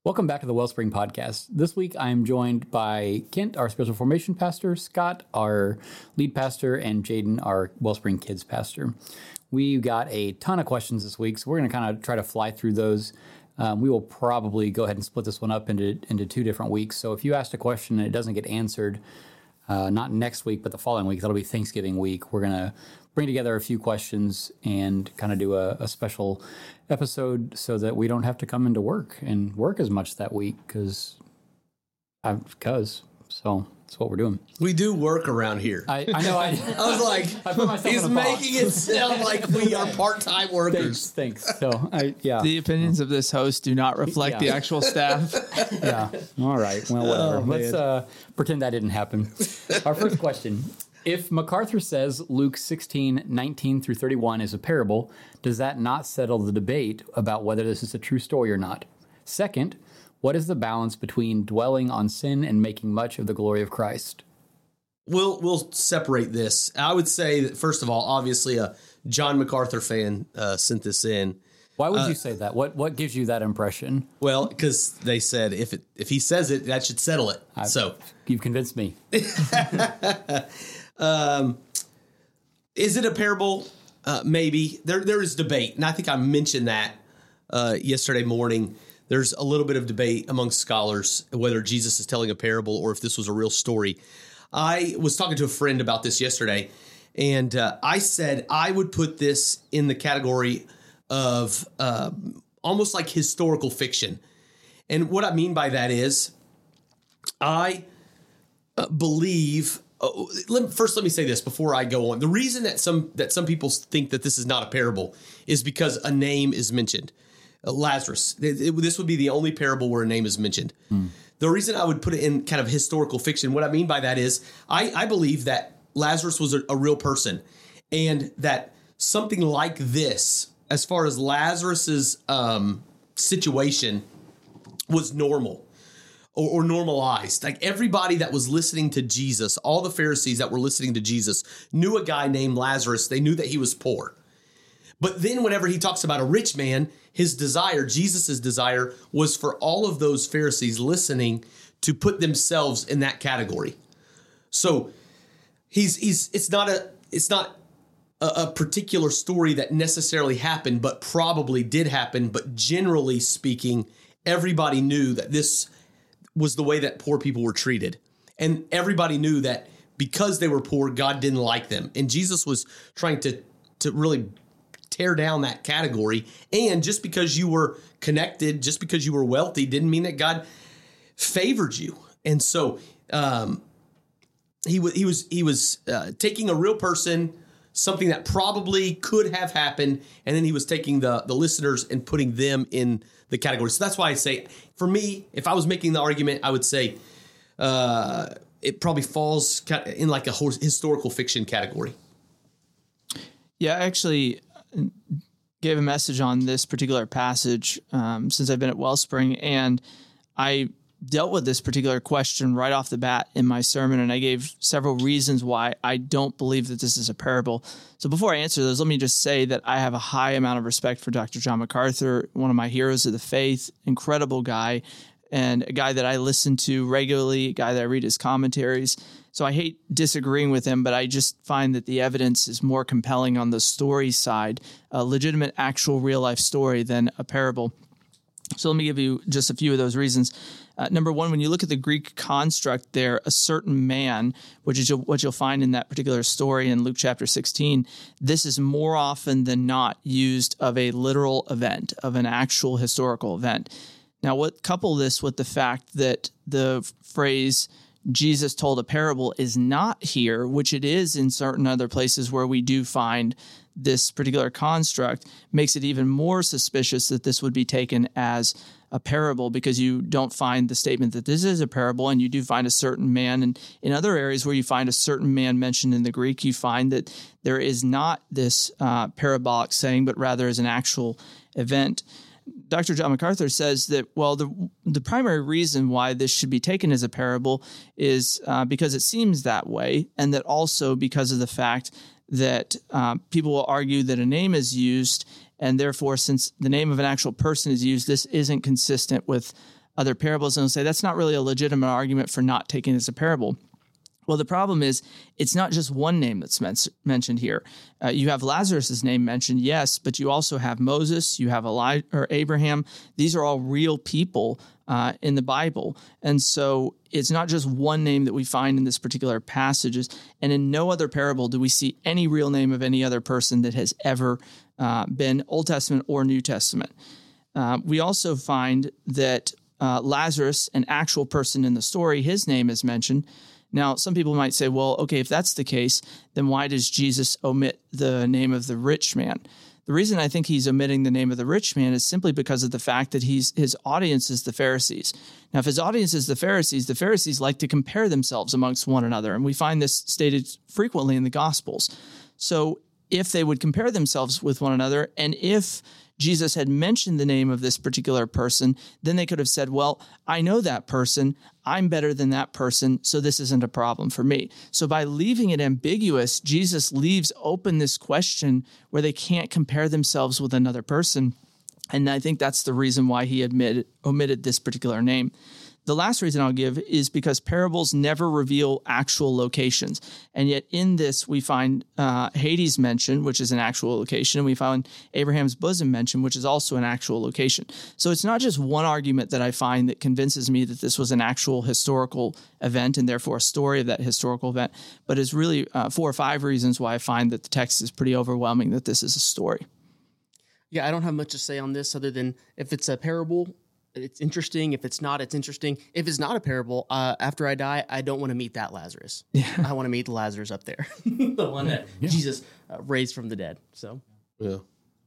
Welcome back to the Wellspring Podcast. This week I am joined by Kent, our Special Formation Pastor, Scott, our lead pastor, and Jaden, our Wellspring Kids pastor. We've got a ton of questions this week, so we're going to kind of try to fly through those. We will probably go ahead and split this one up into 2 different weeks. So if you asked a question and it doesn't get answered, not next week, but the following week, that'll be Thanksgiving week, we're going to bring together a few questions and kind of do a special episode so that we don't have to come into work and work as much that week because so that's what we're doing. We do work around here. I know. I was like, I put myself he's in a box. making it sound like we are part-time workers. Thanks. So, yeah. The opinions of this host do not reflect the actual staff. Yeah. All right. Well, whatever. Oh, Let's pretend that didn't happen. Our first question. If MacArthur says Luke 16:19 through 31 is a parable, does that not settle the debate about whether this is a true story or not? Second, what is the balance between dwelling on sin and making much of the glory of Christ? We'll separate this. I would say that, first of all, obviously a John MacArthur fan sent this in. Why would you say that? What gives you that impression? Well, because they said if he says it, that should settle it. You've convinced me. Is it a parable? Maybe. There is debate, and I think I mentioned that yesterday morning. There's a little bit of debate among scholars whether Jesus is telling a parable or if this was a real story. I was talking to a friend about this yesterday, and I said I would put this in the category of almost like historical fiction. And what I mean by that is I believe... First, let me say this before I go on. The reason that some people think that this is not a parable is because a name is mentioned. Lazarus. This would be the only parable where a name is mentioned. The reason I would put it in kind of historical fiction, what I mean by that is I believe that Lazarus was a real person, and that something like this, as far as Lazarus's situation, was normal. Or normalized. Like everybody that was listening to Jesus, all the Pharisees that were listening to Jesus knew a guy named Lazarus. They knew that he was poor. But then whenever he talks about a rich man, his desire, Jesus's desire, was for all of those Pharisees listening to put themselves in that category. So it's not a particular story that necessarily happened, but probably did happen. But generally speaking, everybody knew that this was the way that poor people were treated. And everybody knew that because they were poor, God didn't like them. And Jesus was trying to really tear down that category. And just because you were connected, just because you were wealthy, didn't mean that God favored you. And so he was taking a real person, something that probably could have happened, and then he was taking the listeners and putting them in the category. So that's why I say, for me, if I was making the argument, I would say it probably falls in like a historical fiction category. Yeah, I actually gave a message on this particular passage since I've been at Wellspring, and I dealt with this particular question right off the bat in my sermon, and I gave several reasons why I don't believe that this is a parable. So before I answer those, let me just say that I have a high amount of respect for Dr. John MacArthur, one of my heroes of the faith, incredible guy, and a guy that I listen to regularly, a guy that I read his commentaries. So I hate disagreeing with him, but I just find that the evidence is more compelling on the story side, a legitimate, actual, real-life story than a parable. So let me give you just a few of those reasons. Number one, when you look at the Greek construct there, a certain man, which is what you'll find in that particular story in Luke chapter 16, this is more often than not used of a literal event, of an actual historical event. Now, couple this with the fact that the phrase Jesus told a parable is not here, which it is in certain other places where we do find this particular construct, makes it even more suspicious that this would be taken as a parable, because you don't find the statement that this is a parable, and you do find a certain man. And in other areas where you find a certain man mentioned in the Greek, you find that there is not this parabolic saying, but rather is an actual event. Dr. John MacArthur says that, well, the primary reason why this should be taken as a parable is because it seems that way, and that also because of the fact that people will argue that a name is used, and therefore, since the name of an actual person is used, this isn't consistent with other parables and they'll say that's not really a legitimate argument for not taking it as a parable. Well, the problem is it's not just one name that's mentioned here. You have Lazarus' name mentioned, yes, but you also have Moses, you have Abraham. These are all real people in the Bible. And so it's not just one name that we find in this particular passages. And in no other parable do we see any real name of any other person that has ever been Old Testament or New Testament. We also find that Lazarus, an actual person in the story, his name is mentioned. Now, some people might say, well, okay, if that's the case, then why does Jesus omit the name of the rich man? The reason I think he's omitting the name of the rich man is simply because of the fact that his audience is the Pharisees. Now, if his audience is the Pharisees like to compare themselves amongst one another, and we find this stated frequently in the Gospels. So if they would compare themselves with one another, and if Jesus had mentioned the name of this particular person, then they could have said, well, I know that person, I'm better than that person, so this isn't a problem for me. So by leaving it ambiguous, Jesus leaves open this question where they can't compare themselves with another person. And I think that's the reason why he omitted this particular name. The last reason I'll give is because parables never reveal actual locations. And yet in this, we find Hades mentioned, which is an actual location, and we find Abraham's bosom mentioned, which is also an actual location. So it's not just one argument that I find that convinces me that this was an actual historical event and therefore a story of that historical event, but it's really 4 or 5 reasons why I find that the text is pretty overwhelming that this is a story. Yeah, I don't have much to say on this other than if it's a parable, it's interesting. If it's not, it's interesting. If it's not a parable, after I die, I don't want to meet that Lazarus. Yeah. I want to meet the Lazarus up there, the one that Jesus raised from the dead. So, yeah.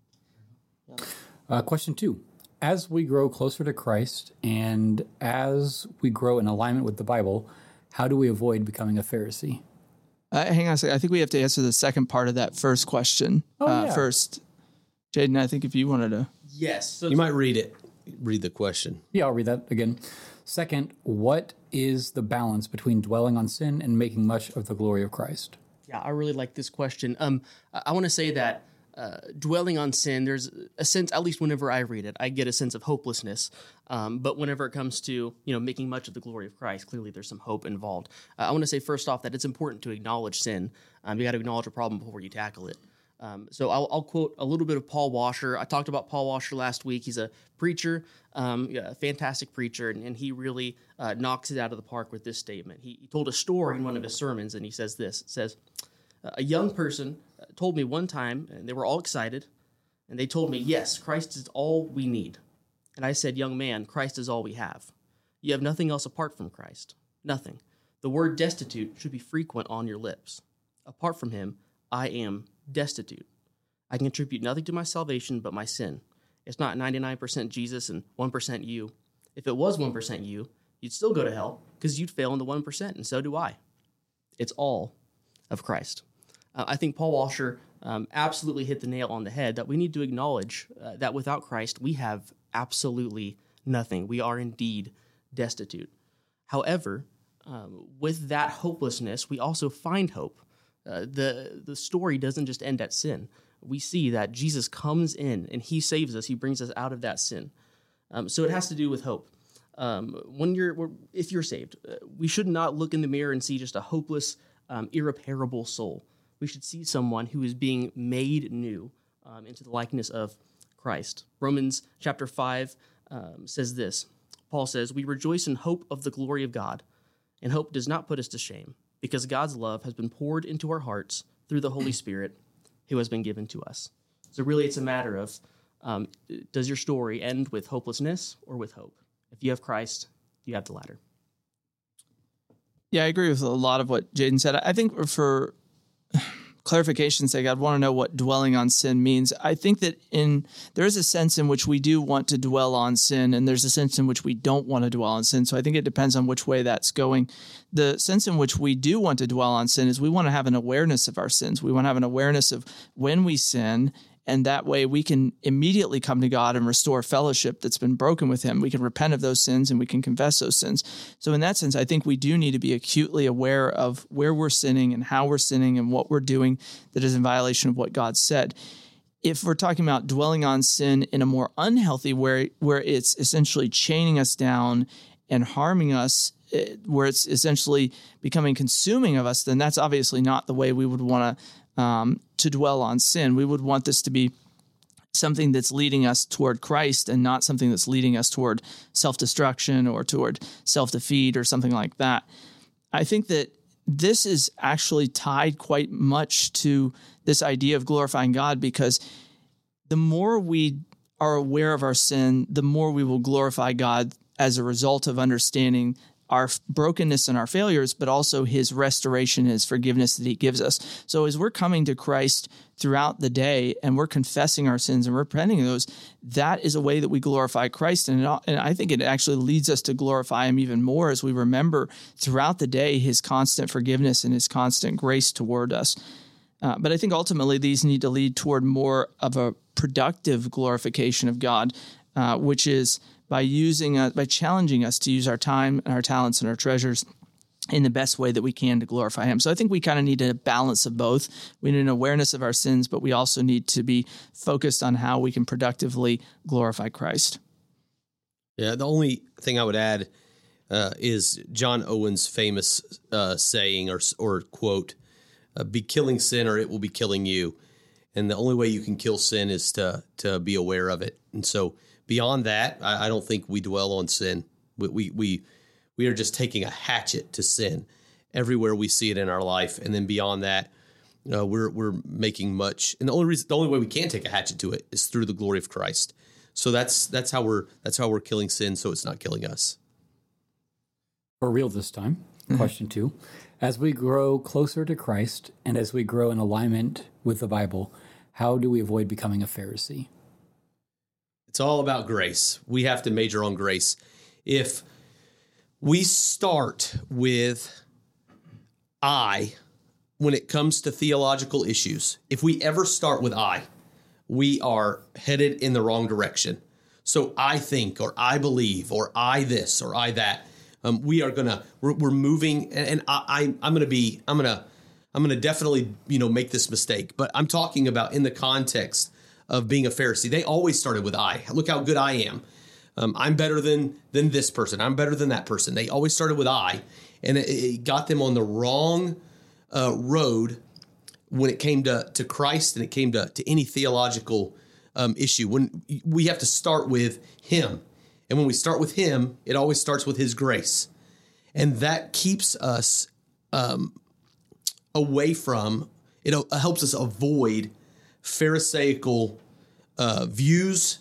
Question 2. As we grow closer to Christ and as we grow in alignment with the Bible, how do we avoid becoming a Pharisee? Hang on a second. I think we have to answer the second part of that first question first. Jaden, I think if you wanted to. Yes. So you might read it. Read the question. Yeah, I'll read that again. Second, what is the balance between dwelling on sin and making much of the glory of Christ? Yeah, I really like this question. I want to say that dwelling on sin, there's a sense, at least whenever I read it, I get a sense of hopelessness. But whenever it comes to making much of the glory of Christ, clearly there's some hope involved. I want to say first off that it's important to acknowledge sin. You got to acknowledge a problem before you tackle it. So I'll quote a little bit of Paul Washer. I talked about Paul Washer last week. He's a preacher, a fantastic preacher, and he really knocks it out of the park with this statement. He told a story in one of his sermons, and he says this. It says, a young person told me one time, and they were all excited, and they told me, yes, Christ is all we need. And I said, young man, Christ is all we have. You have nothing else apart from Christ. Nothing. The word destitute should be frequent on your lips. Apart from him, I am destitute. I can contribute nothing to my salvation but my sin. It's not 99% Jesus and 1% you. If it was 1% you, you'd still go to hell because you'd fail in the 1%, and so do I. It's all of Christ. I think Paul Washer absolutely hit the nail on the head that we need to acknowledge that without Christ, we have absolutely nothing. We are indeed destitute. However, with that hopelessness, we also find hope. The story doesn't just end at sin. We see that Jesus comes in and he saves us. He brings us out of that sin. So it has to do with hope. If you're saved, we should not look in the mirror and see just a hopeless, irreparable soul. We should see someone who is being made new into the likeness of Christ. Romans chapter 5 says this. Paul says, we rejoice in hope of the glory of God, and hope does not put us to shame, because God's love has been poured into our hearts through the Holy Spirit who has been given to us. So really it's a matter of, does your story end with hopelessness or with hope? If you have Christ, you have the latter. Yeah, I agree with a lot of what Jaden said. I think for clarification's sake, I'd want to know what dwelling on sin means. I think that there is a sense in which we do want to dwell on sin, and there's a sense in which we don't want to dwell on sin. So I think it depends on which way that's going. The sense in which we do want to dwell on sin is we want to have an awareness of our sins. We want to have an awareness of when we sin, and that way we can immediately come to God and restore fellowship that's been broken with him. We can repent of those sins and we can confess those sins. So in that sense, I think we do need to be acutely aware of where we're sinning and how we're sinning and what we're doing that is in violation of what God said. if we're talking about dwelling on sin in a more unhealthy way, where it's essentially chaining us down and harming us, where it's essentially becoming consuming of us, then that's obviously not the way we would want to dwell on sin. We would want this to be something that's leading us toward Christ and not something that's leading us toward self-destruction or toward self-defeat or something like that. I think that this is actually tied quite much to this idea of glorifying God, because the more we are aware of our sin, the more we will glorify God as a result of understanding our brokenness and our failures, but also his restoration, his forgiveness that he gives us. So as we're coming to Christ throughout the day and we're confessing our sins and repenting of those, that is a way that we glorify Christ. And I think it actually leads us to glorify him even more as we remember throughout the day his constant forgiveness and his constant grace toward us. But I think ultimately these need to lead toward more of a productive glorification of God, which is by challenging us to use our time and our talents and our treasures in the best way that we can to glorify him. So I think we kind of need a balance of both. We need an awareness of our sins, but we also need to be focused on how we can productively glorify Christ. Yeah, the only thing I would add is John Owen's famous saying or quote, be killing sin or it will be killing you. And the only way you can kill sin is to be aware of it. And so beyond that, I don't think we dwell on sin. We are just taking a hatchet to sin everywhere we see it in our life, and then beyond that, we're making much. And the only way we can take a hatchet to it is through the glory of Christ. So that's how we're killing sin, so it's not killing us. For real this time. Question 2: as we grow closer to Christ and as we grow in alignment with the Bible, how do we avoid becoming a Pharisee? It's all about grace. We have to major on grace. If we start with I when it comes to theological issues, if we ever start with I, we are headed in the wrong direction. So I think, or I believe, or I this, or I that. We're moving, and I'm gonna definitely make this mistake. But I'm talking about in the context of being a Pharisee. They always started with I. Look how good I am. I'm better than this person. I'm better than that person. They always started with I, and it got them on the wrong road when it came to Christ and it came to any theological issue. When we have to start with him. And when we start with him, it always starts with his grace. And that keeps us away from, it helps us avoid Pharisaical views.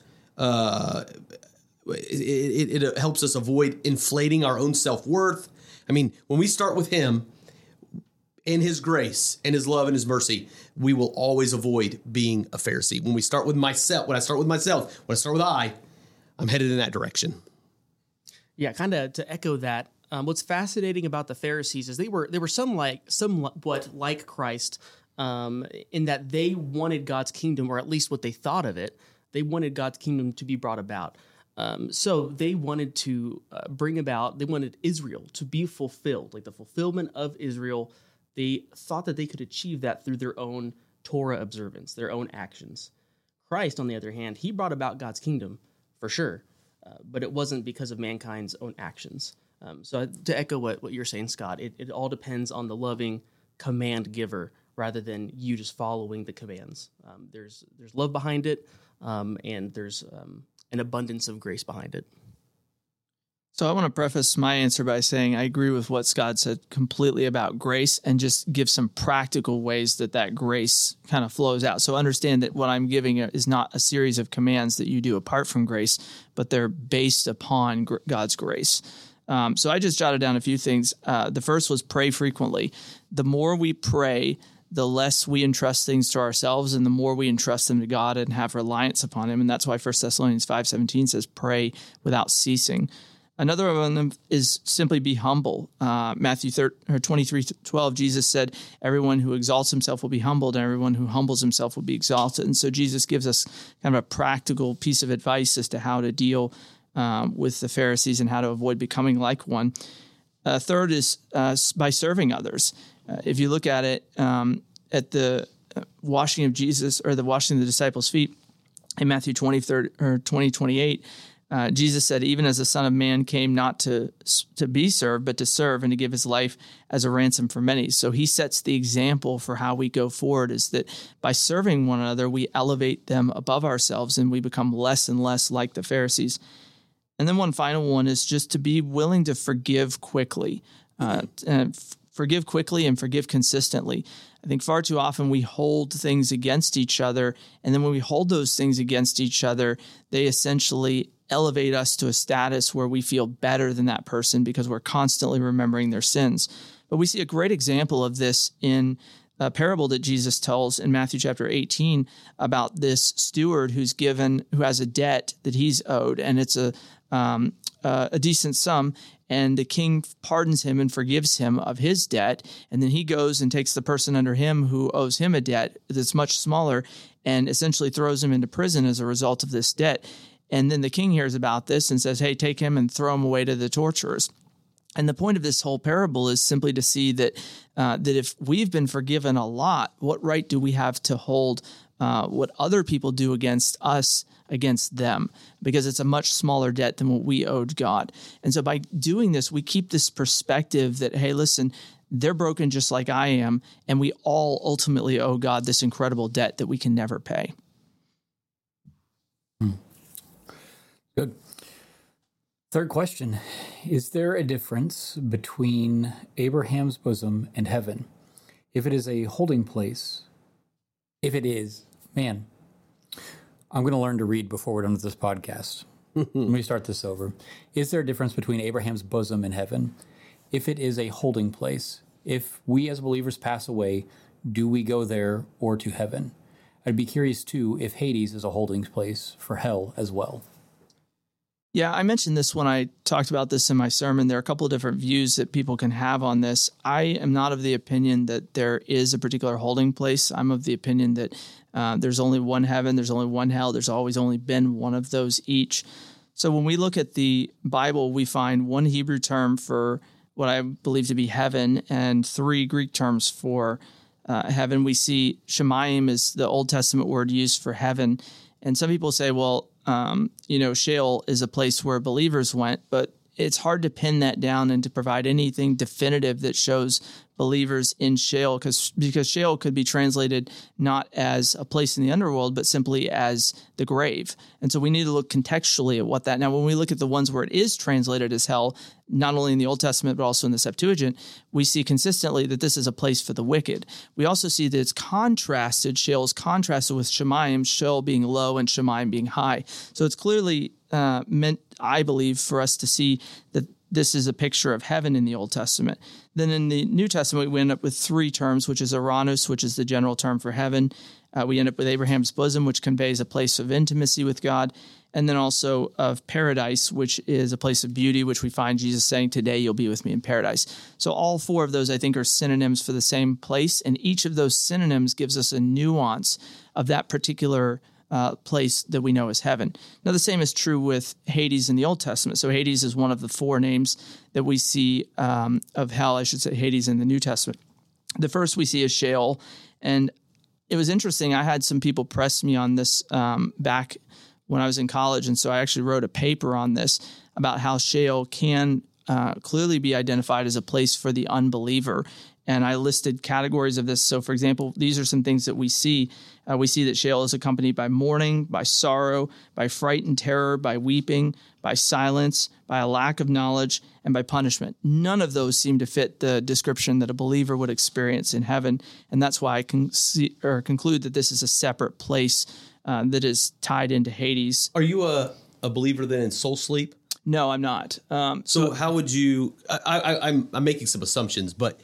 It helps us avoid inflating our own self-worth. I mean, when we start with him and his grace and his love and his mercy, we will always avoid being a Pharisee. When I start with myself, when I start with I'm headed in that direction. Yeah, kind of to echo that. What's fascinating about the Pharisees is they were somewhat like Christ in that they wanted God's kingdom, or at least what they thought of it. They wanted God's kingdom to be brought about. So they wanted to they wanted Israel to be fulfilled, like the fulfillment of Israel. They thought that they could achieve that through their own Torah observance, their own actions. Christ, on the other hand, he brought about God's kingdom, for sure, but it wasn't because of mankind's own actions. So to echo what you're saying, Scott, it all depends on the loving command giver rather than you just following the commands. There's love behind it, and there's an abundance of grace behind it. So I want to preface my answer by saying I agree with what Scott said completely about grace, and just give some practical ways that grace kind of flows out. So understand that what I'm giving is not a series of commands that you do apart from grace, but they're based upon God's grace. So I just jotted down a few things. The first was pray frequently. The more we pray, the less we entrust things to ourselves, and the more we entrust them to God and have reliance upon him. And that's why 1 Thessalonians 5:17 says pray without ceasing. Another one of them is simply be humble. Matthew 23:12, Jesus said, everyone who exalts himself will be humbled, and everyone who humbles himself will be exalted. And so Jesus gives us kind of a practical piece of advice as to how to deal with the Pharisees and how to avoid becoming like one. Third is by serving others. If you look at it, at the washing of Jesus, or the washing of the disciples' feet in Matthew 20:28, Jesus said, even as the Son of Man came not to be served, but to serve and to give his life as a ransom for many. So he sets the example for how we go forward, is that by serving one another, we elevate them above ourselves and we become less and less like the Pharisees. And then one final one is just to be willing to forgive quickly, forgive quickly and forgive consistently. I think far too often we hold things against each other, and then when we hold those things against each other, they essentially elevate us to a status where we feel better than that person because we're constantly remembering their sins. But we see a great example of this in a parable that Jesus tells in Matthew chapter 18 about this steward who has a debt that he's owed, and it's a decent sum, and the king pardons him and forgives him of his debt, and then he goes and takes the person under him who owes him a debt that's much smaller and essentially throws him into prison as a result of this debt. And then the king hears about this and says, hey, take him and throw him away to the torturers. And the point of this whole parable is simply to see that if we've been forgiven a lot, what right do we have to hold what other people do against us against them? Because it's a much smaller debt than what we owed God. And so by doing this, we keep this perspective that, hey, listen, they're broken just like I am, and we all ultimately owe God this incredible debt that we can never pay. Good. Third question. Is there a difference between Abraham's bosom and heaven? If it is a holding place, if it is, man, I'm going to learn to read before we're done with this podcast. Let me start this over. Is there a difference between Abraham's bosom and heaven? If it is a holding place, if we as believers pass away, do we go there or to heaven? I'd be curious, too, if Hades is a holding place for hell as well. Yeah, I mentioned this when I talked about this in my sermon. There are a couple of different views that people can have on this. I am not of the opinion that there is a particular holding place. I'm of the opinion that there's only one heaven, there's only one hell, there's always only been one of those each. So when we look at the Bible, we find one Hebrew term for what I believe to be heaven and three Greek terms for heaven. We see Shemayim is the Old Testament word used for heaven. And some people say, well, Sheol is a place where believers went, but it's hard to pin that down and to provide anything definitive that shows believers in Sheol, because Sheol could be translated not as a place in the underworld, but simply as the grave. And so we need to look contextually at what that. Now, when we look at the ones where it is translated as hell, not only in the Old Testament, but also in the Septuagint, we see consistently that this is a place for the wicked. We also see that it's contrasted, Sheol is contrasted with Shemayim, Sheol being low and Shemayim being high. So it's clearly meant, I believe, for us to see that this is a picture of heaven in the Old Testament. Then in the New Testament, we end up with three terms, which is Uranus, which is the general term for heaven. We end up with Abraham's bosom, which conveys a place of intimacy with God. And then also of paradise, which is a place of beauty, which we find Jesus saying, today you'll be with me in paradise. So all four of those, I think, are synonyms for the same place. And each of those synonyms gives us a nuance of that particular place that we know as heaven. Now, the same is true with Hades in the Old Testament. So Hades is one of the four names that we see of hell, I should say Hades in the New Testament. The first we see is Sheol. And it was interesting. I had some people press me on this back when I was in college. And so I actually wrote a paper on this about how Sheol can clearly be identified as a place for the unbeliever. And I listed categories of this. So, for example, these are some things that we see. We see that Sheol is accompanied by mourning, by sorrow, by fright and terror, by weeping, by silence, by a lack of knowledge, and by punishment. None of those seem to fit the description that a believer would experience in heaven. And that's why I can conclude that this is a separate place that is tied into Hades. Are you a believer then in soul sleep? No, I'm not. So how would you? I'm making some assumptions, but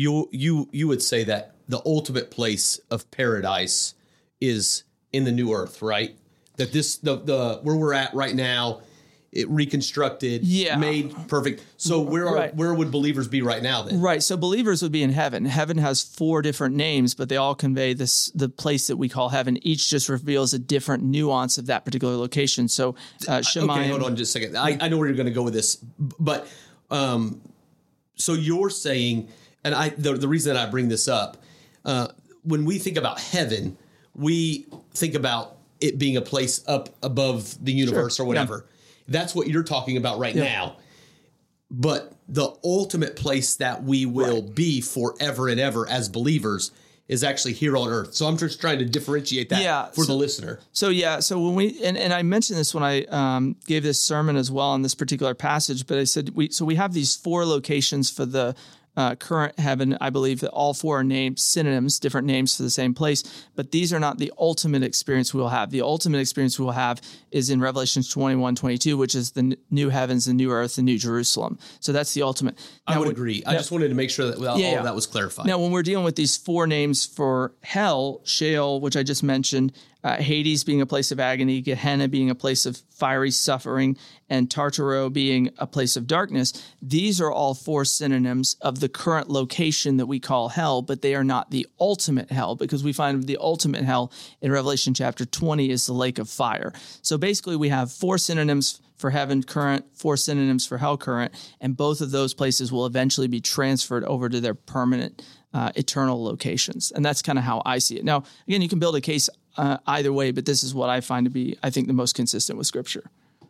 you would say that the ultimate place of paradise is in the new earth, right? That this the where we're at right now, it reconstructed, made perfect. So where would believers be right now then? Right. So believers would be in heaven. Heaven has four different names, but they all convey the place that we call heaven. Each just reveals a different nuance of that particular location. So Shemayim. Okay, hold on just a second. I know where you're going to go with this, but so you're saying, and the reason that I bring this up, when we think about heaven, we think about it being a place up above the universe or whatever. That's what you're talking about right now. But the ultimate place that we will be forever and ever as believers is actually here on earth. So I'm just trying to differentiate that for the listener. So when we, and I mentioned this when I gave this sermon as well on this particular passage, but I said, we have these 4 locations for the current heaven. I believe that all 4 are named synonyms, different names for the same place, but these are not the ultimate experience we will have. The ultimate experience we will have is in Revelation 21:22, which is the new heavens, the new earth, the new Jerusalem. So that's the ultimate. Now, I would agree. I just wanted to make sure that all of that was clarified. Now, when we're dealing with these 4 names for hell, Sheol, which I just mentioned, Hades being a place of agony, Gehenna being a place of fiery suffering, and Tartaro being a place of darkness, these are all 4 synonyms of the current location that we call hell, but they are not the ultimate hell, because we find the ultimate hell in Revelation chapter 20 is the lake of fire. So basically we have 4 synonyms for heaven current, 4 synonyms for hell current, and both of those places will eventually be transferred over to their permanent eternal locations. And that's kind of how I see it. Now, again, you can build a case either way, but this is what I find to be, I think, the most consistent with Scripture.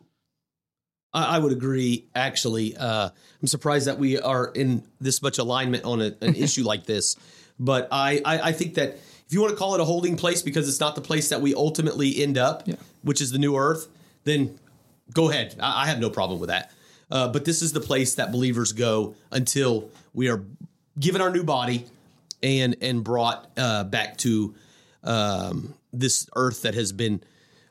I would agree, actually. I'm surprised that we are in this much alignment on an issue like this. But I think that if you want to call it a holding place because it's not the place that we ultimately end up, which is the new earth, then go ahead. I have no problem with that. But this is the place that believers go until we are given our new body and brought back to this earth that has been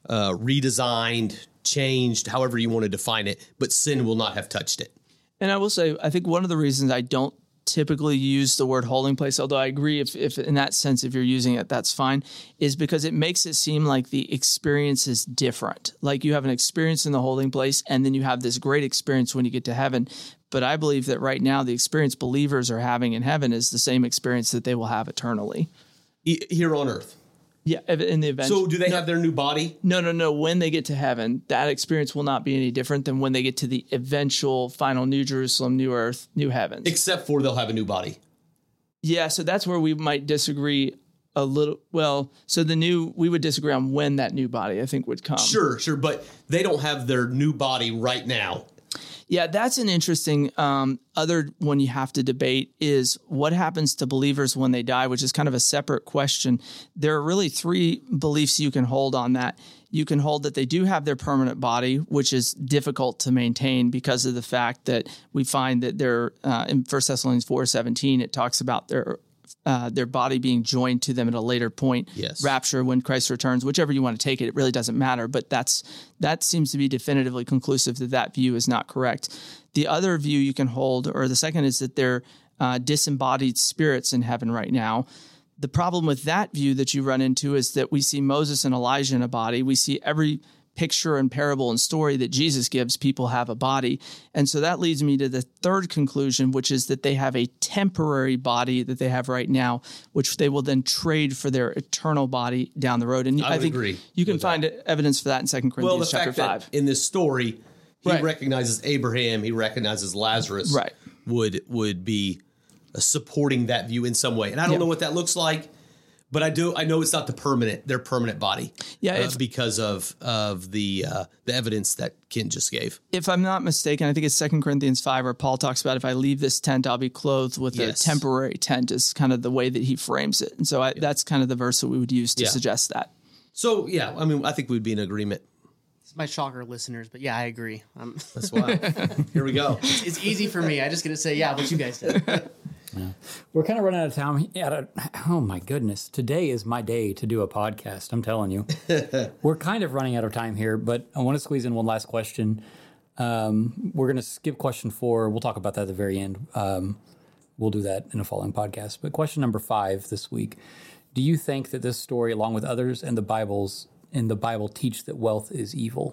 redesigned, changed, however you want to define it, but sin will not have touched it. And I will say, I think one of the reasons I don't typically use the word holding place, although I agree if in that sense, if you're using it, that's fine, is because it makes it seem like the experience is different. Like you have an experience in the holding place, and then you have this great experience when you get to heaven. But I believe that right now, the experience believers are having in heaven is the same experience that they will have eternally. Here on earth. Yeah, in the event. So do they have their new body? No. When they get to heaven, that experience will not be any different than when they get to the eventual final New Jerusalem, new earth, new heavens. Except for they'll have a new body. Yeah, so that's where we might disagree a little. Well, so we would disagree on when that new body, I think, would come. Sure. But they don't have their new body right now. Yeah, that's an interesting other one you have to debate is what happens to believers when they die, which is kind of a separate question. There are really 3 beliefs you can hold on that. You can hold that they do have their permanent body, which is difficult to maintain because of the fact that we find that they're in 1 Thessalonians 4:17, it talks about their body being joined to them at a later point. Yes. Rapture, when Christ returns, whichever you want to take it, it really doesn't matter. But that seems to be definitively conclusive that view is not correct. The other view you can hold, or the second, is that they're disembodied spirits in heaven right now. The problem with that view that you run into is that we see Moses and Elijah in a body. We see every picture and parable and story that Jesus gives, people have a body. And so that leads me to the third conclusion, which is that they have a temporary body that they have right now, which they will then trade for their eternal body down the road. And I think agree you can find evidence for that in 2 Corinthians chapter 5. In this story, he recognizes Abraham, he recognizes Lazarus, would be supporting that view in some way. And I don't know what that looks like. But I know it's not their permanent body. Yeah, because of the evidence that Kent just gave. If I'm not mistaken, I think it's 2 Corinthians 5 where Paul talks about if I leave this tent, I'll be clothed with a temporary tent is kind of the way that he frames it. And so that's kind of the verse that we would use to suggest that. So, I think we'd be in agreement. It's my shocker listeners, but I agree. That's why. Here we go. It's easy for me. I just get to say, what you guys did. Yeah. We're kind of running out of time. Oh, my goodness. Today is my day to do a podcast. I'm telling you. We're kind of running out of time here, but I want to squeeze in one last question. We're going to skip question 4. We'll talk about that at the very end. We'll do that in a following podcast. But question number 5 this week. Do you think that this story, along with others in the Bible, teach that wealth is evil?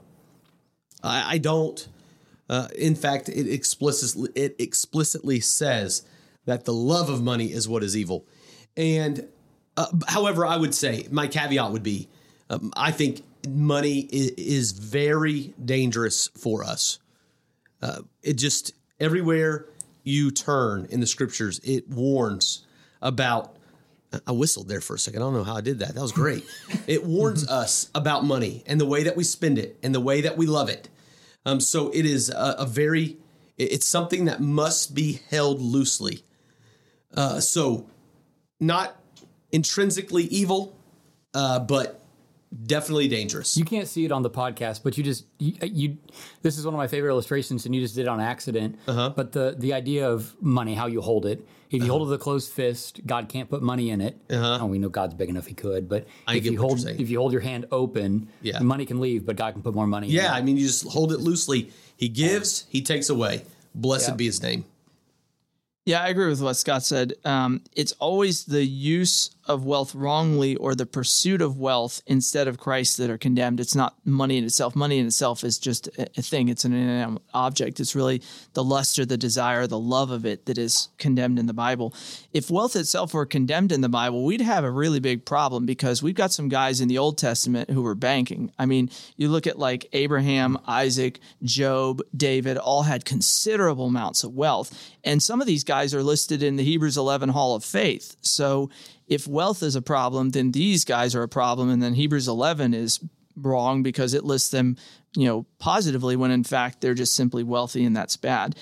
I don't. In fact, it explicitly says that the love of money is what is evil. And however, I would say my caveat would be, I think money is very dangerous for us. It just, everywhere you turn in the scriptures, it warns about I whistled there for a second. I don't know how I did that. That was great. It warns us about money and the way that we spend it and the way that we love it. So it is it's something that must be held loosely. So not intrinsically evil, but definitely dangerous. You can't see it on the podcast, but you this is one of my favorite illustrations, and you just did it on accident. But the idea of money, how you hold it. If you hold it with a closed fist, God can't put money in it. Oh, we know God's big enough; He could. But if you hold your hand open, the money can leave, but God can put more money in it. Yeah, I mean, you just hold it loosely. He gives, He takes away. Blessed be His name. Yeah, I agree with what Scott said. It's always the use of wealth wrongly or the pursuit of wealth instead of Christ that are condemned. It's not money in itself. Money in itself is just a thing. It's an inanimate object. It's really the lust or the desire, the love of it that is condemned in the Bible. If wealth itself were condemned in the Bible, we'd have a really big problem because we've got some guys in the Old Testament who were banking. I mean, you look at like Abraham, Isaac, Job, David, all had considerable amounts of wealth. And some of these guys are listed in the Hebrews 11 Hall of Faith. So if wealth is a problem, then these guys are a problem. And then Hebrews 11 is wrong because it lists them, positively when in fact they're just simply wealthy and that's bad.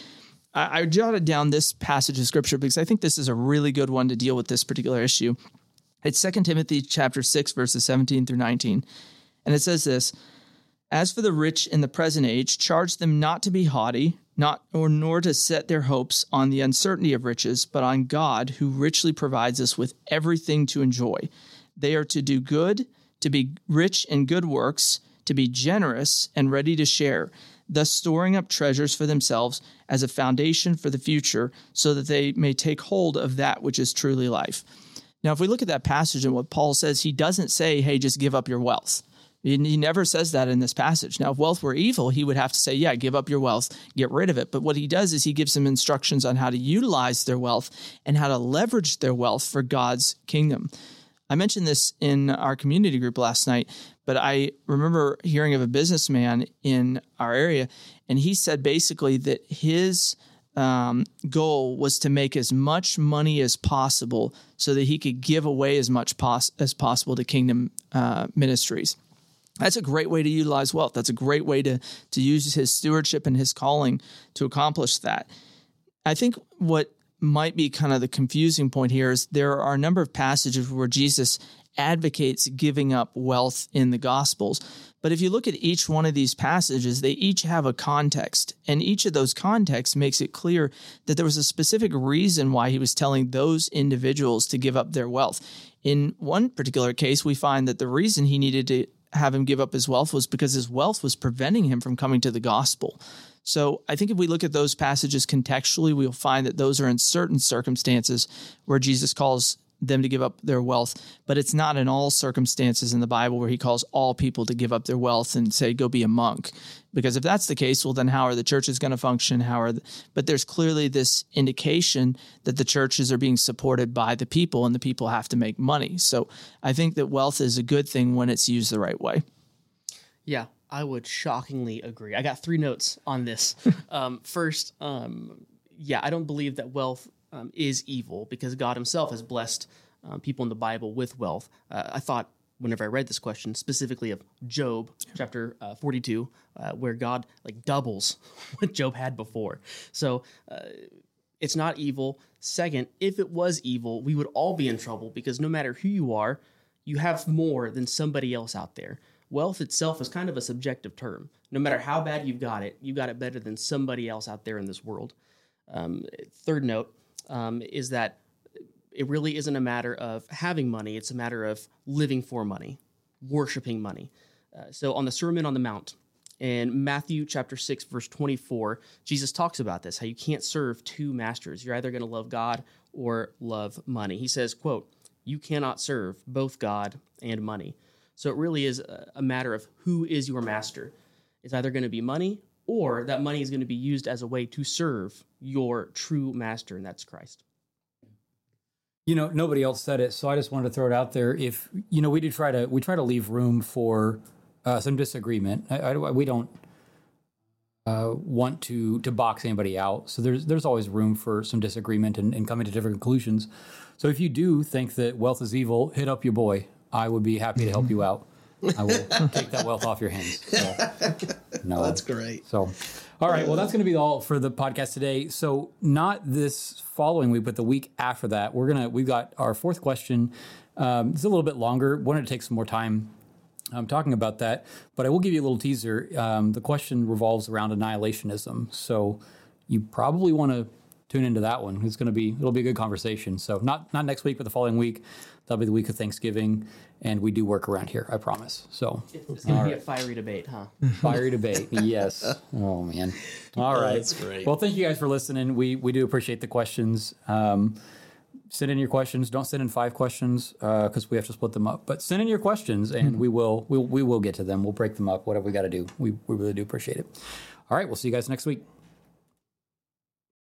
I jotted down this passage of scripture because I think this is a really good one to deal with this particular issue. It's 2 Timothy chapter 6, verses 17 through 19. And it says this, "As for the rich in the present age, charge them not to be haughty, nor to set their hopes on the uncertainty of riches, but on God, who richly provides us with everything to enjoy. They are to do good, to be rich in good works, to be generous and ready to share, thus storing up treasures for themselves as a foundation for the future, so that they may take hold of that which is truly life." Now, if we look at that passage and what Paul says, he doesn't say, hey, just give up your wealth. He never says that in this passage. Now, if wealth were evil, he would have to say, yeah, give up your wealth, get rid of it. But what he does is he gives them instructions on how to utilize their wealth and how to leverage their wealth for God's kingdom. I mentioned this in our community group last night, but I remember hearing of a businessman in our area, and he said basically that his goal was to make as much money as possible so that he could give away as much as possible to kingdom ministries. That's a great way to utilize wealth. That's a great way to use his stewardship and his calling to accomplish that. I think what might be kind of the confusing point here is there are a number of passages where Jesus advocates giving up wealth in the Gospels. But if you look at each one of these passages, they each have a context. And each of those contexts makes it clear that there was a specific reason why he was telling those individuals to give up their wealth. In one particular case, we find that the reason he needed to have him give up his wealth was because his wealth was preventing him from coming to the gospel. So I think if we look at those passages contextually, we'll find that those are in certain circumstances where Jesus calls them to give up their wealth, but it's not in all circumstances in the Bible where he calls all people to give up their wealth and say, go be a monk. Because if that's the case, well, then how are the churches going to function? But there's clearly this indication that the churches are being supported by the people and the people have to make money. So I think that wealth is a good thing when it's used the right way. Yeah, I would shockingly agree. I got 3 notes on this. First, I don't believe that wealth is evil because God himself has blessed people in the Bible with wealth. I thought whenever I read this question specifically of Job chapter 42, where God doubles what Job had before. So it's not evil. Second, if it was evil, we would all be in trouble because no matter who you are, you have more than somebody else out there. Wealth itself is kind of a subjective term. No matter how bad you got it better than somebody else out there in this world. Third note is that it really isn't a matter of having money. It's a matter of living for money, worshiping money. So on the Sermon on the Mount in Matthew chapter 6, verse 24, Jesus talks about this, how you can't serve 2 masters. You're either going to love God or love money. He says, quote, "You cannot serve both God and money." So it really is a matter of who is your master. It's either going to be money or that money is going to be used as a way to serve your true master, and that's Christ. Nobody else said it, so I just wanted to throw it out there. If we try to leave room for some disagreement. We don't want to box anybody out. So there's always room for some disagreement and coming to different conclusions. So if you do think that wealth is evil, hit up your boy. I would be happy to help you out. I will take that wealth off your hands. So, no, That's great. So, all right. Well, that's going to be all for the podcast today. So, not this following week, but the week after that, we've got our fourth question. It's a little bit longer. Wanted to take some more time talking about that, but I will give you a little teaser. The question revolves around annihilationism. So, you probably want to tune into that one. It'll be a good conversation. So, not next week, but the following week. That'll be the week of Thanksgiving, and we do work around here, I promise. So it's going to be a fiery debate, huh? Fiery debate, yes. Oh, man. All right. That's great. Well, thank you guys for listening. We do appreciate the questions. Send in your questions. Don't send in 5 questions because we have to split them up. But send in your questions, and we will get to them. We'll break them up, whatever we got to do. We really do appreciate it. All right. We'll see you guys next week.